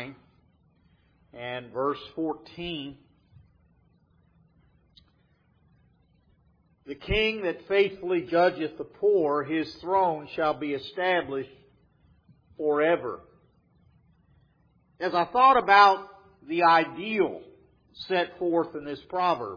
9 and verse 14. The king that faithfully judgeth the poor, his throne shall be established forever. As I thought about the ideal set forth in this proverb,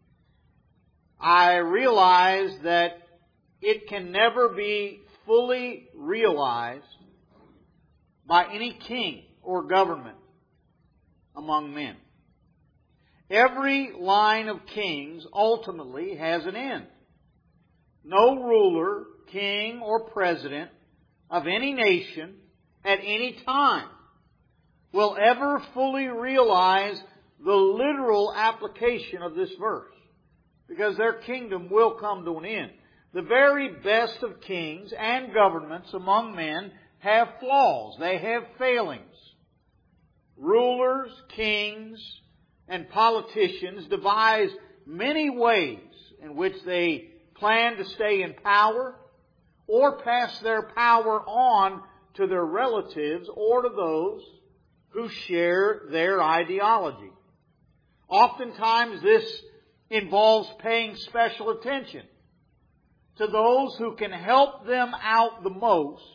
I realized that it can never be fully realized by any king or government among men. Every line of kings ultimately has an end. No ruler, king, or president of any nation at any time will ever fully realize the literal application of this verse, because their kingdom will come to an end. The very best of kings and governments among men have flaws. They have failings. Rulers, kings, and politicians devise many ways in which they plan to stay in power or pass their power on to their relatives or to those who share their ideology. Oftentimes this involves paying special attention to those who can help them out the most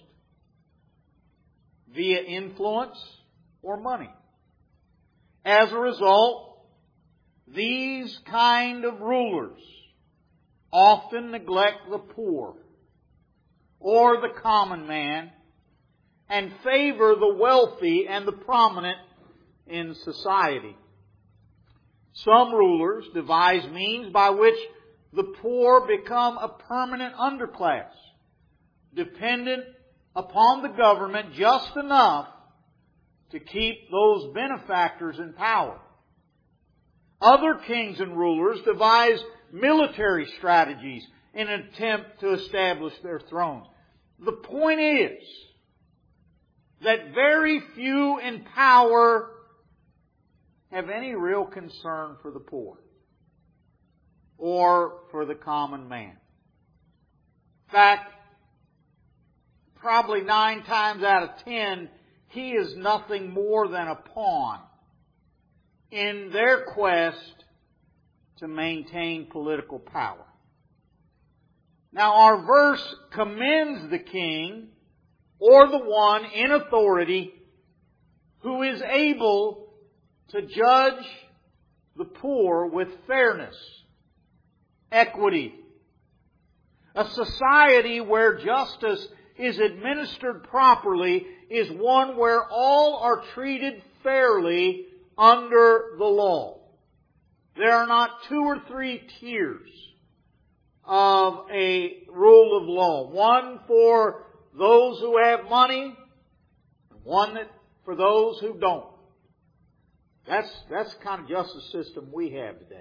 via influence or money. As a result, these kind of rulers often neglect the poor or the common man and favor the wealthy and the prominent in society. Some rulers devise means by which the poor become a permanent underclass, dependent upon the government just enough to keep those benefactors in power. Other kings and rulers devise military strategies in an attempt to establish their thrones. The point is that very few in power have any real concern for the poor or for the common man. In fact, probably 9 times out of 10, he is nothing more than a pawn in their quest to maintain political power. Now, our verse commends the king or the one in authority who is able to judge the poor with fairness, equity. A society where justice is administered properly is one where all are treated fairly under the law. There are not 2 or 3 tiers of a rule of law. One for those who have money, and one for those who don't. That's the kind of justice system we have today.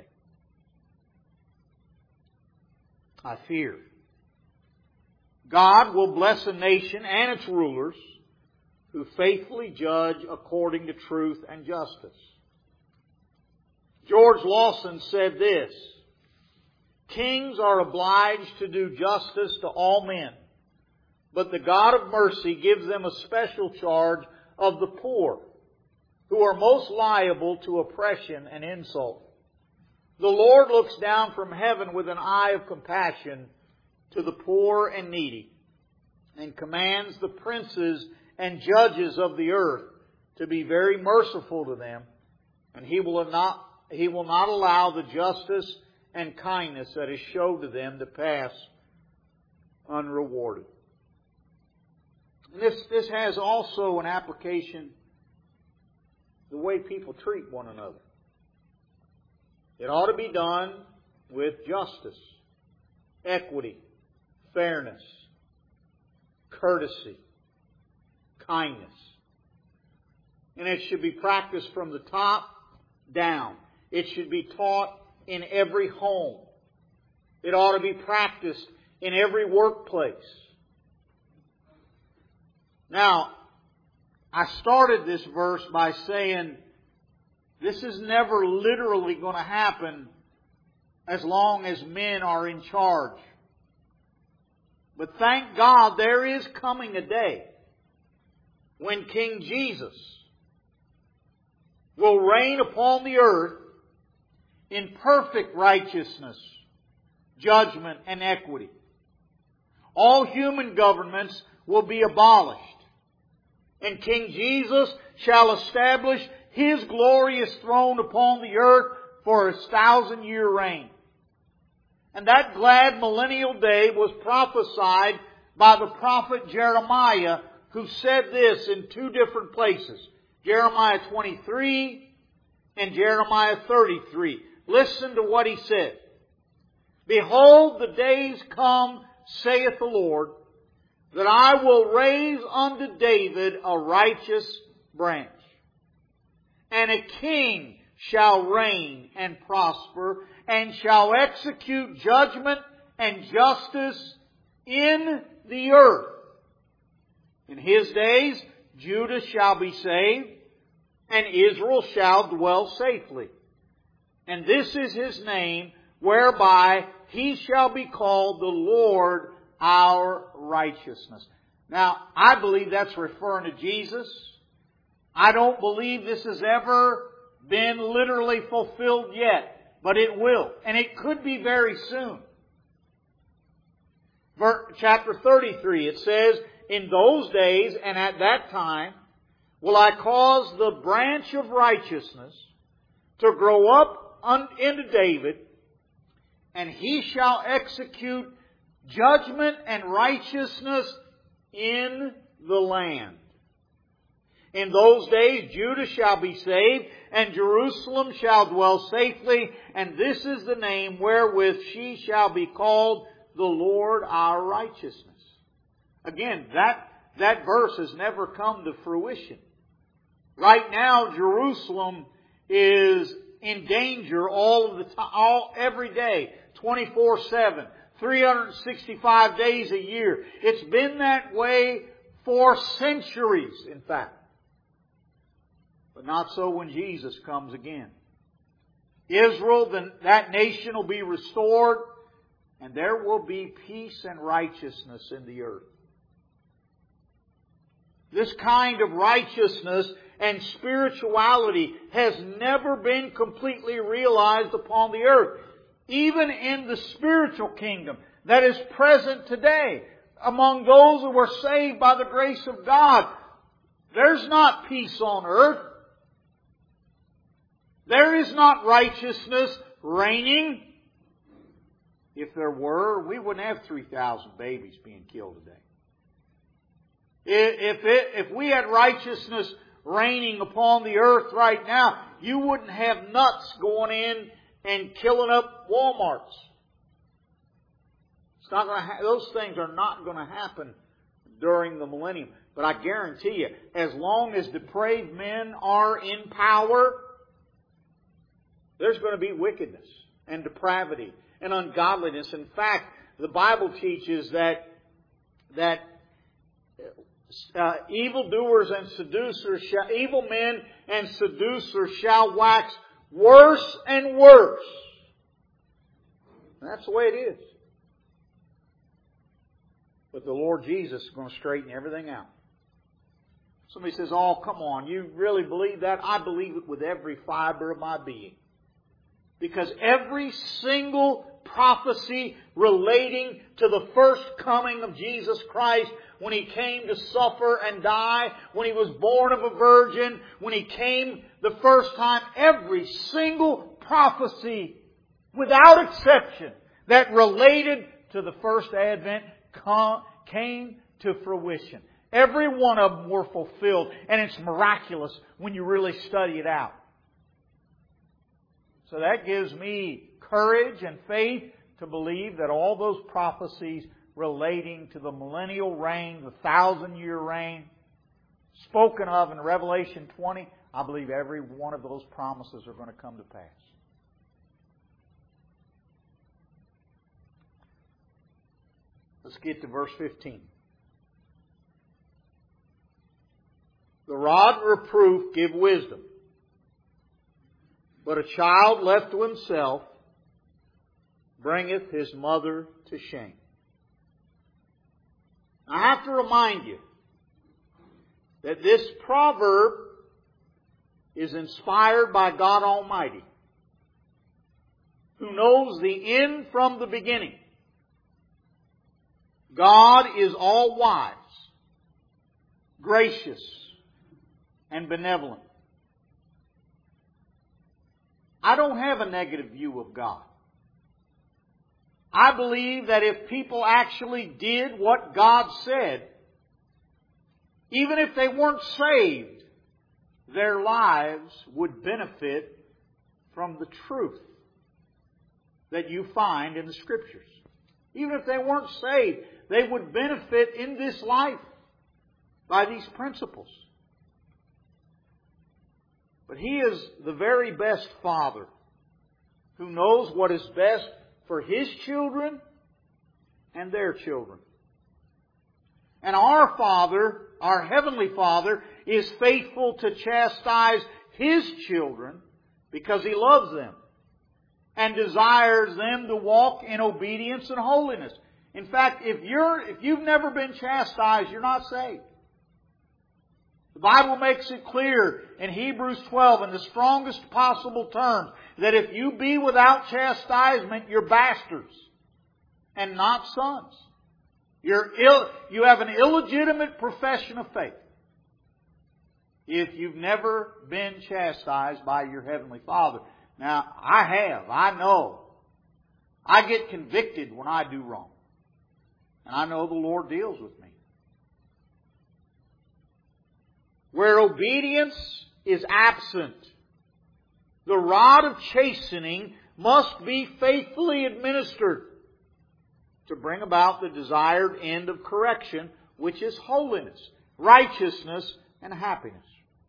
I fear God will bless a nation and its rulers who faithfully judge according to truth and justice. George Lawson said this: "Kings are obliged to do justice to all men, but the God of mercy gives them a special charge of the poor, who are most liable to oppression and insult. The Lord looks down from heaven with an eye of compassion to the poor and needy, and commands the princes and judges of the earth to be very merciful to them, and He will not allow the justice and kindness that is showed to them to pass unrewarded." And this has also an application the way people treat one another. It ought to be done with justice, equity, fairness, courtesy, kindness. And it should be practiced from the top down. It should be taught in every home. It ought to be practiced in every workplace. Now, I started this verse by saying this is never literally going to happen as long as men are in charge. But thank God there is coming a day when King Jesus will reign upon the earth in perfect righteousness, judgment, and equity. All human governments will be abolished, and King Jesus shall establish His glorious throne upon the earth for His 1,000-year reign. And that glad millennial day was prophesied by the prophet Jeremiah, who said this in two different places. Jeremiah 23 and Jeremiah 33. Listen to what he said. Behold, the days come, saith the Lord, that I will raise unto David a righteous branch, and a king shall reign and prosper, and shall execute judgment and justice in the earth. In His days Judah shall be saved, and Israel shall dwell safely. And this is His name, whereby He shall be called the Lord our righteousness. Now, I believe that's referring to Jesus. I don't believe this has ever been literally fulfilled yet, but it will. And it could be very soon. Chapter 33, it says, in those days and at that time will I cause the branch of righteousness to grow up into David, and he shall execute judgment and righteousness in the land. In those days Judah shall be saved, and Jerusalem shall dwell safely, and this is the name wherewith she shall be called the Lord our righteousness. Again, that verse has never come to fruition. Right now, Jerusalem is in danger all of the time, every day, 24/7, 365 days a year. It's been that way for centuries, in fact. But not so when Jesus comes again. Israel, that nation will be restored, and there will be peace and righteousness in the earth. This kind of righteousness and spirituality has never been completely realized upon the earth. Even in the spiritual kingdom that is present today, among those who are saved by the grace of God, there's not peace on earth. There is not righteousness reigning. If there were, we wouldn't have 3,000 babies being killed today. If we had righteousness reigning upon the earth right now, you wouldn't have nuts going in and killing up Walmarts. It's not going to those things are not going to happen during the millennium. But I guarantee you, as long as depraved men are in power, there's going to be wickedness and depravity and ungodliness. In fact, the Bible teaches that evildoers and seducers, evil men and seducers shall wax worse and worse. And that's the way it is. But the Lord Jesus is going to straighten everything out. Somebody says, oh, come on, you really believe that? I believe it with every fiber of my being. Because every single prophecy relating to the first coming of Jesus Christ, when He came to suffer and die, when He was born of a virgin, when He came the first time, every single prophecy, without exception, that related to the first advent came to fruition. Every one of them were fulfilled, and it's miraculous when you really study it out. So that gives me courage and faith to believe that all those prophecies relating to the millennial reign, the 1,000-year reign, spoken of in Revelation 20, I believe every one of those promises are going to come to pass. Let's get to verse 15. The rod and reproof give wisdom, but a child left to himself bringeth his mother to shame. I have to remind you that this proverb is inspired by God Almighty, who knows the end from the beginning. God is all wise, gracious, and benevolent. I don't have a negative view of God. I believe that if people actually did what God said, even if they weren't saved, their lives would benefit from the truth that you find in the Scriptures. Even if they weren't saved, they would benefit in this life by these principles. But He is the very best Father who knows what is best for His children and their children. And our Father, our Heavenly Father, is faithful to chastise His children because He loves them and desires them to walk in obedience and holiness. In fact, if you've never been chastised, you're not saved. The Bible makes it clear in Hebrews 12 in the strongest possible terms that if you be without chastisement, you're bastards and not sons. You have an illegitimate profession of faith if you've never been chastised by your Heavenly Father. Now, I have. I know. I get convicted when I do wrong. And I know the Lord deals with me. Where obedience is absent, the rod of chastening must be faithfully administered to bring about the desired end of correction, which is holiness, righteousness, and happiness.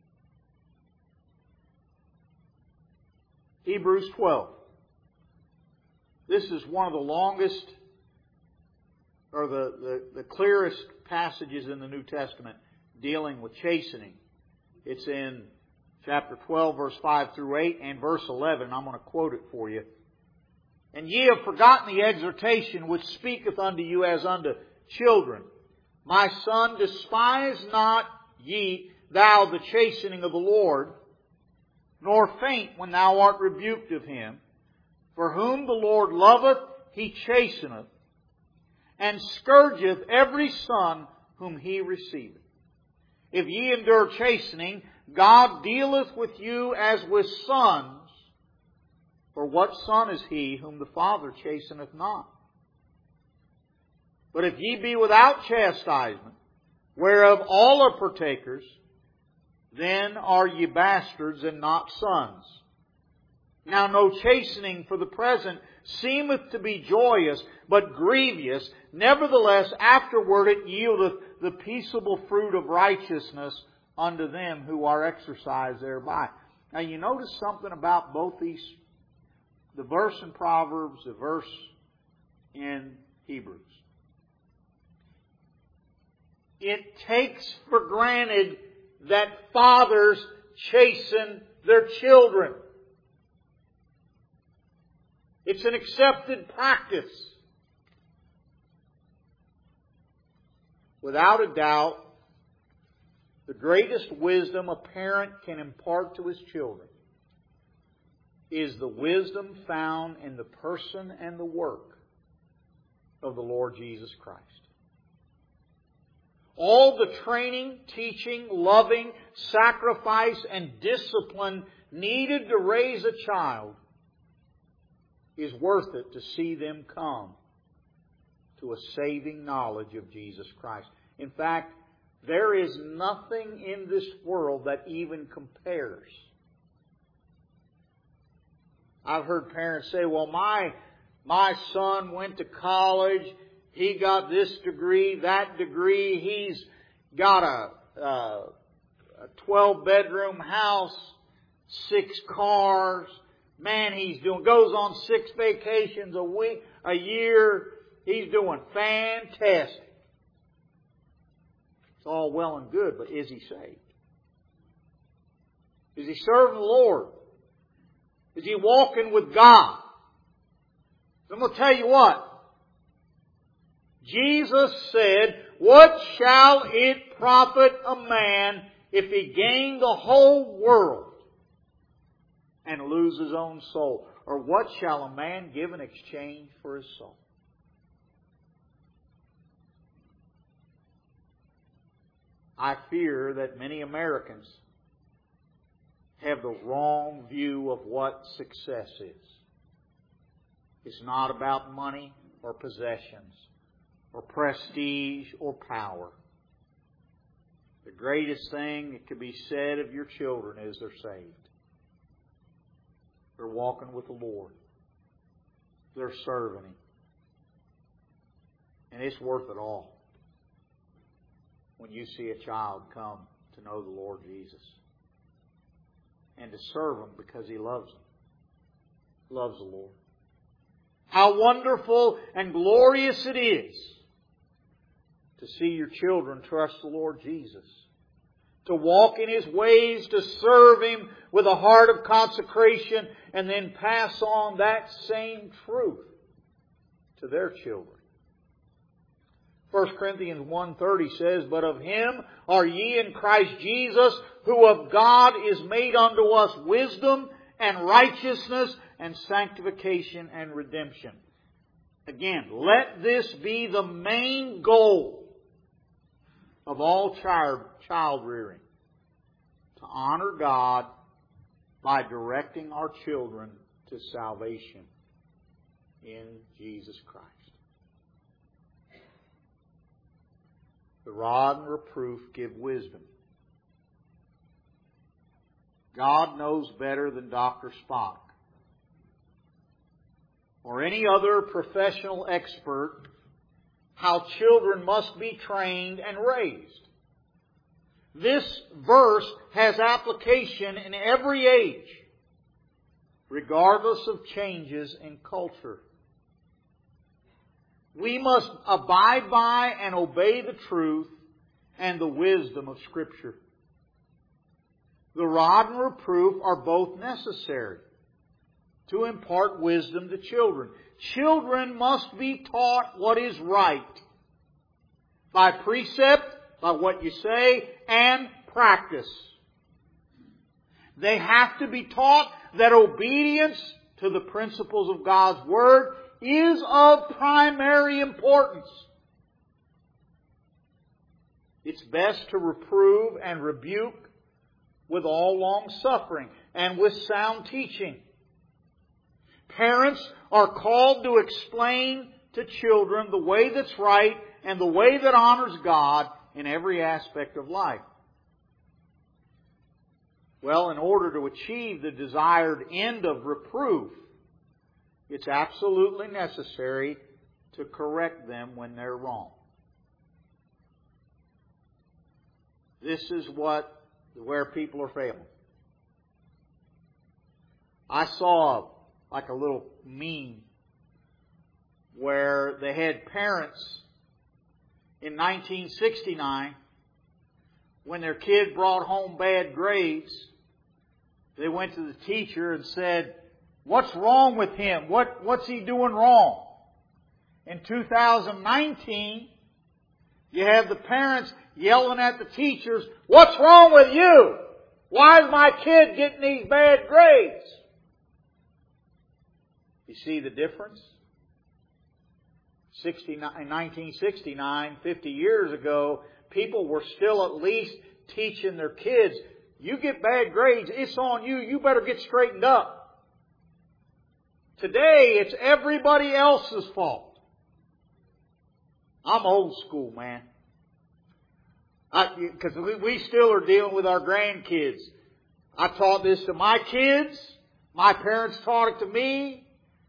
Hebrews 12. This is one of the longest or the clearest passages in the New Testament dealing with chastening. It's in chapter 12, verse 5 through 8, and verse 11. I'm going to quote it for you. And ye have forgotten the exhortation which speaketh unto you as unto children. My son, despise not thou the chastening of the Lord, nor faint when thou art rebuked of Him. For whom the Lord loveth, He chasteneth, and scourgeth every son whom He receiveth. If ye endure chastening, God dealeth with you as with sons. For what son is he whom the Father chasteneth not? But if ye be without chastisement, whereof all are partakers, then are ye bastards and not sons. Now no chastening for the present seemeth to be joyous, but grievous. Nevertheless, afterward it yieldeth the peaceable fruit of righteousness unto them who are exercised thereby. Now you notice something about both these, the verse in Proverbs, the verse in Hebrews. It takes for granted that fathers chasten their children. It's an accepted practice. Without a doubt, the greatest wisdom a parent can impart to his children is the wisdom found in the person and the work of the Lord Jesus Christ. All the training, teaching, loving, sacrifice, and discipline needed to raise a child is worth it to see them come to a saving knowledge of Jesus Christ. In fact, there is nothing in this world that even compares. I've heard parents say, well, my son went to college, he got this degree, that degree, he's got a 12-bedroom house, 6 cars. Man, goes on 6 vacations a year. He's doing fantastic. It's all well and good, but is he saved? Is he serving the Lord? Is he walking with God? I'm going to tell you what. Jesus said, what shall it profit a man if he gain the whole world and lose his own soul? Or what shall a man give in exchange for his soul? I fear that many Americans have the wrong view of what success is. It's not about money or possessions or prestige or power. The greatest thing that could be said of your children is they're saved. They're walking with the Lord. They're serving Him. And it's worth it all when you see a child come to know the Lord Jesus and to serve Him because he loves them. Loves the Lord. How wonderful and glorious it is to see your children trust the Lord Jesus, to walk in His ways, to serve Him with a heart of consecration, and then pass on that same truth to their children. 1 Corinthians 1:30 says, "But of Him are ye in Christ Jesus, who of God is made unto us wisdom and righteousness and sanctification and redemption." Again, let this be the main goal of all child rearing. To honor God by directing our children to salvation in Jesus Christ. The rod and reproof give wisdom. God knows better than Dr. Spock or any other professional expert how children must be trained and raised. This verse has application in every age, regardless of changes in culture. We must abide by and obey the truth and the wisdom of Scripture. The rod and reproof are both necessary to impart wisdom to children. Children must be taught what is right by precept, by what you say, and practice. They have to be taught that obedience to the principles of God's Word is of primary importance. It's best to reprove and rebuke with all long-suffering and with sound teaching. Parents are called to explain to children the way that's right and the way that honors God in every aspect of life. Well, in order to achieve the desired end of reproof, it's absolutely necessary to correct them when they're wrong. This is where people are failing. I saw like a little meme where they had parents in 1969, when their kid brought home bad grades, they went to the teacher and said, "What's wrong with him? What's he doing wrong?" In 2019, you have the parents yelling at the teachers, "What's wrong with you? Why is my kid getting these bad grades?" You see the difference? In 1969, 50 years ago, people were still at least teaching their kids, you get bad grades, it's on you, you better get straightened up. Today, it's everybody else's fault. I'm old school, man. Because we still are dealing with our grandkids. I taught this to my kids. My parents taught it to me.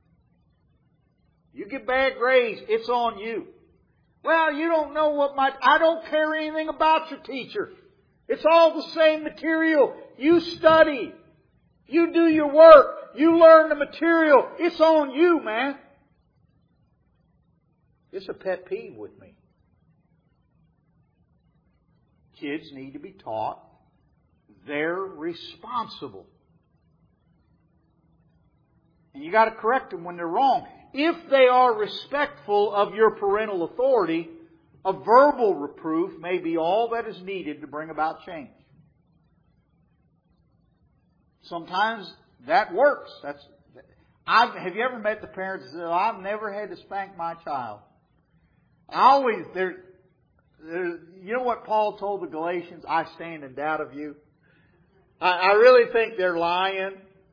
You get bad grades, it's on you. Well, you don't know I don't care anything about your teacher. It's all the same material. You study. You do your work. You learn the material. It's on you, man. It's a pet peeve with me. Kids need to be taught they're responsible. And you got to correct them when they're wrong. If they are respectful of your parental authority, a verbal reproof may be all that is needed to bring about change. Sometimes that works. Have you ever met the parents that say, I've never had to spank my child? You know what Paul told the Galatians? I stand in doubt of you. I really think they're lying,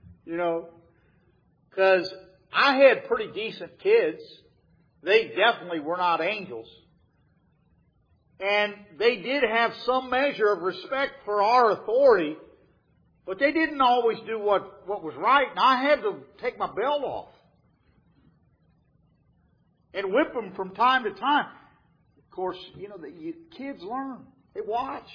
because I had pretty decent kids. They definitely were not angels. And they did have some measure of respect for our authority, but they didn't always do what was right, and I had to take my belt off and whip them from time to time. Of course, kids learn. They watch.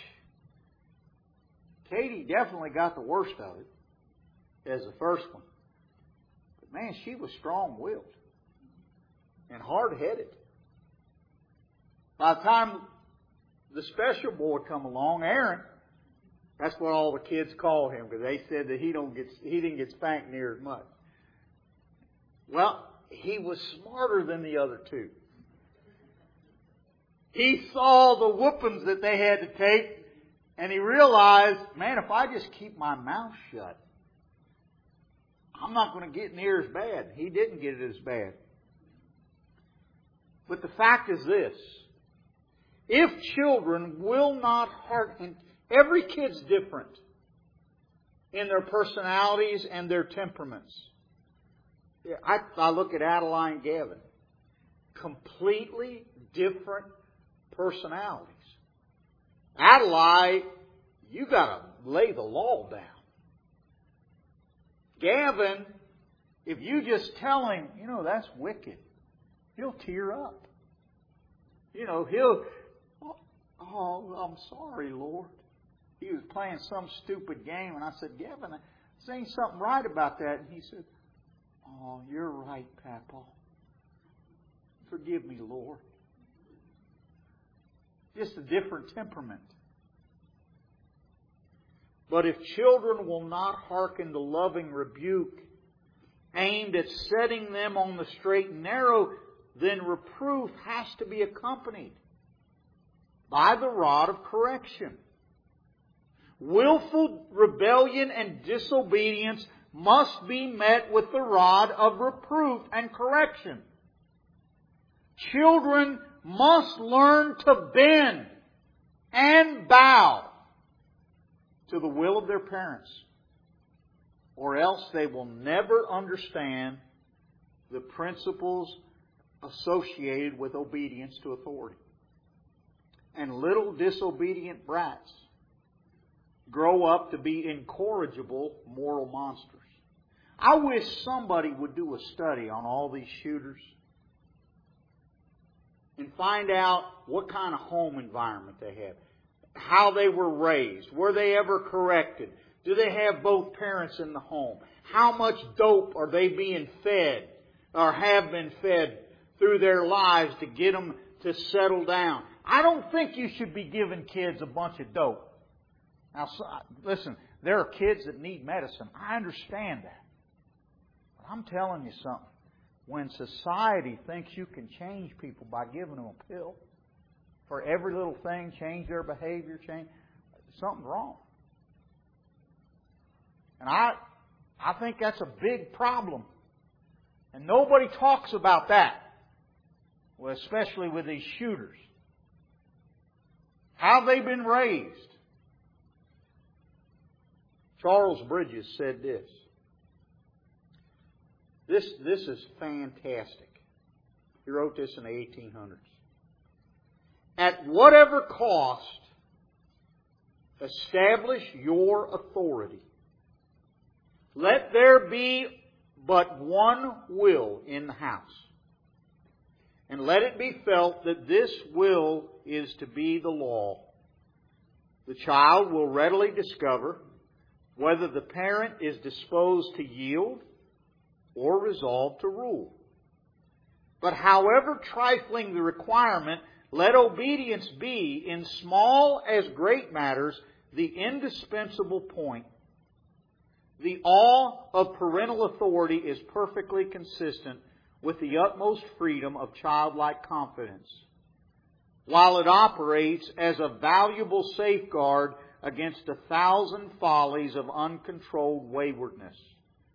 Katie definitely got the worst of it as the first one. But man, she was strong-willed and hard-headed. By the time the special boy come along, Aaron, that's what all the kids call him, because they said that he didn't get spanked near as much. Well, he was smarter than the other two. He saw the whoopings that they had to take, and he realized, man, if I just keep my mouth shut, I'm not going to get near as bad. He didn't get it as bad. But the fact is this: if children will not hearken, every kid's different in their personalities and their temperaments. I look at Adeline and Gavin. Completely different personalities. Adeline, you got to lay the law down. Gavin, if you just tell him, that's wicked, he'll tear up. He'll, I'm sorry, Lord. He was playing some stupid game, and I said, Gavin, there ain't something right about that. And he said, oh, you're right, Papa. Forgive me, Lord. Just a different temperament. But if children will not hearken to loving rebuke aimed at setting them on the straight and narrow, then reproof has to be accompanied by the rod of correction. Willful rebellion and disobedience must be met with the rod of reproof and correction. Children must learn to bend and bow to the will of their parents, or else they will never understand the principles associated with obedience to authority. And little disobedient brats grow up to be incorrigible moral monsters. I wish somebody would do a study on all these shooters and find out what kind of home environment they have, how they were raised, were they ever corrected, do they have both parents in the home, how much dope are they being fed or have been fed through their lives to get them to settle down. I don't think you should be giving kids a bunch of dope. Now, listen, there are kids that need medicine. I understand that. But I'm telling you something. When society thinks you can change people by giving them a pill for every little thing, change their behavior, something's wrong. And I think that's a big problem. And nobody talks about that. Well, especially with these shooters. How they've been raised. Charles Bridges said this. This is fantastic. He wrote this in the 1800s. At whatever cost, establish your authority. Let there be but one will in the house. And let it be felt that this will is to be the law. The child will readily discover whether the parent is disposed to yield or resolved to rule. But however trifling the requirement, let obedience be, in small as great matters, the indispensable point. The awe of parental authority is perfectly consistent with the utmost freedom of childlike confidence, while it operates as a valuable safeguard against 1,000 follies of uncontrolled waywardness.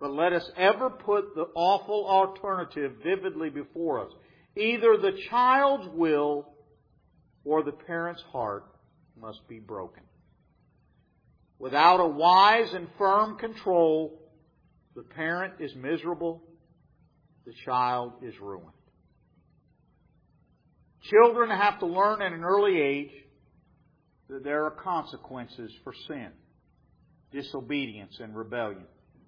But let us ever put the awful alternative vividly before us. Either the child's will or the parent's heart must be broken. Without a wise and firm control, the parent is miserable, the child is ruined. Children have to learn at an early age that there are consequences for sin, disobedience, and rebellion.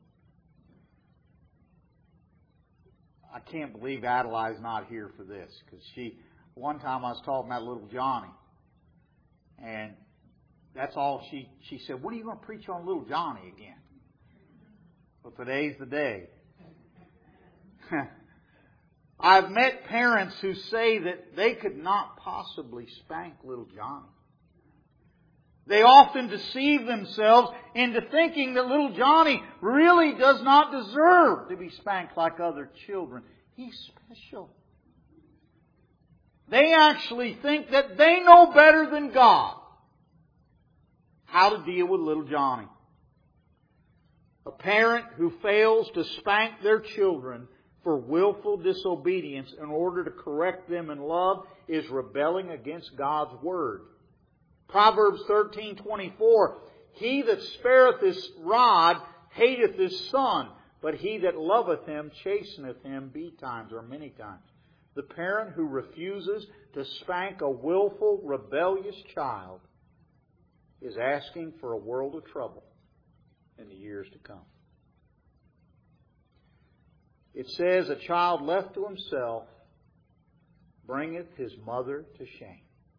I can't believe Adelaide's not here for this, because one time I was talking about little Johnny, and that's all she said, when are you going to preach on little Johnny again? Well, today's the day. I've met parents who say that they could not possibly spank little Johnny. They often deceive themselves into thinking that little Johnny really does not deserve to be spanked like other children. He's special. They actually think that they know better than God how to deal with little Johnny. A parent who fails to spank their children for willful disobedience in order to correct them in love is rebelling against God's Word. Proverbs 13:24, he that spareth his rod hateth his son, but he that loveth him chasteneth him betimes, or many times. The parent who refuses to spank a willful, rebellious child is asking for a world of trouble in the years to come. It says, a child left to himself bringeth his mother to shame.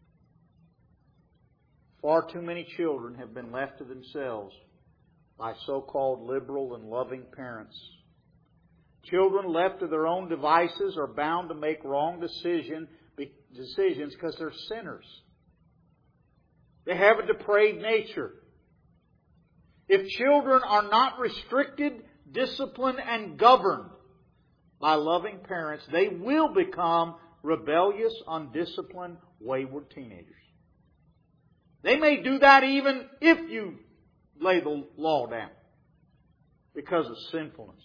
Far too many children have been left to themselves by so-called liberal and loving parents. Children left to their own devices are bound to make wrong decisions because they're sinners. They have a depraved nature. If children are not restricted, disciplined, and governed by loving parents, they will become rebellious, undisciplined, wayward teenagers. They may do that even if you lay the law down because of sinfulness.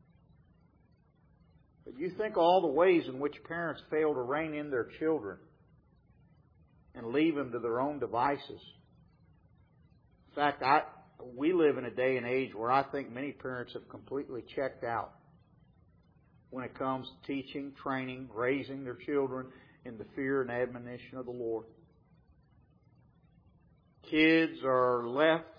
But you think of all the ways in which parents fail to rein in their children and leave them to their own devices. In fact, we live in a day and age where I think many parents have completely checked out when it comes to teaching, training, raising their children in the fear and admonition of the Lord. Kids are left.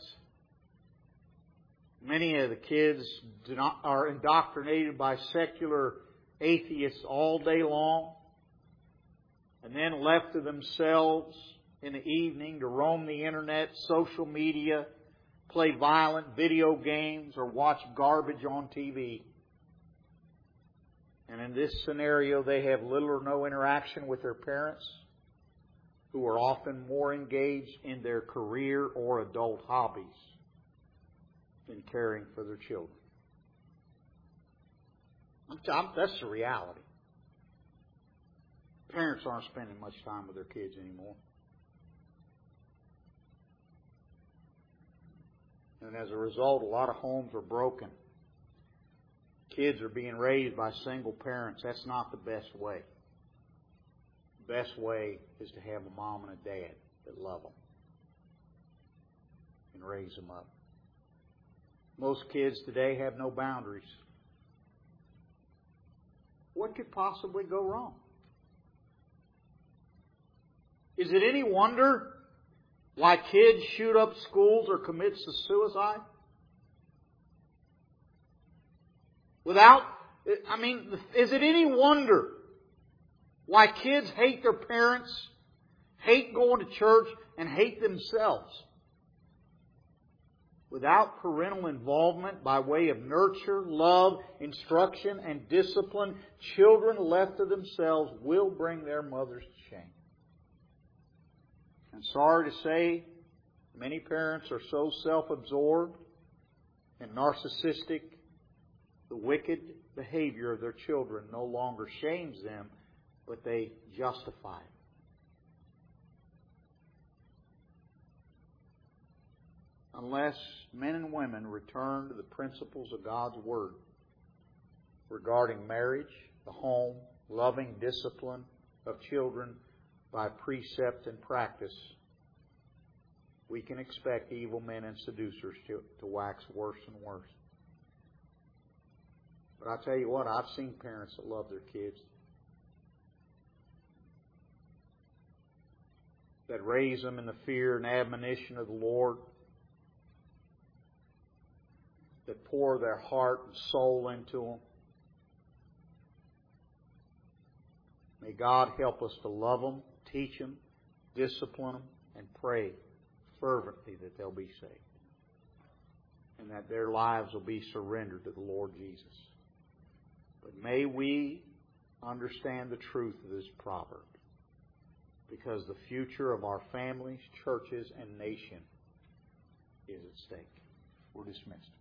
Many of the kids are indoctrinated by secular atheists all day long, and then left to themselves in the evening to roam the internet, social media, play violent video games, or watch garbage on TV. And in this scenario, they have little or no interaction with their parents, who are often more engaged in their career or adult hobbies than caring for their children. That's the reality. Parents aren't spending much time with their kids anymore. And as a result, a lot of homes are broken. Kids are being raised by single parents. That's not the best way. The best way is to have a mom and a dad that love them and raise them up. Most kids today have no boundaries. What could possibly go wrong? Is it any wonder why kids shoot up schools or commit suicide? Is it any wonder why kids hate their parents, hate going to church, and hate themselves? Without parental involvement by way of nurture, love, instruction, and discipline, children left to themselves will bring their mothers to shame. And sorry to say, many parents are so self-absorbed and narcissistic, the wicked behavior of their children no longer shames them, but they justify it. unless men and women return to the principles of God's Word regarding marriage, the home, loving discipline of children by precept and practice, we can expect evil men and seducers to wax worse and worse. But I tell you what, I've seen parents that love their kids, that raise them in the fear and admonition of the Lord, that pour their heart and soul into them. May God help us to love them, teach them, discipline them, and pray fervently that they'll be saved and that their lives will be surrendered to the Lord Jesus. But may we understand the truth of this proverb, because the future of our families, churches, and nation is at stake. We're dismissed.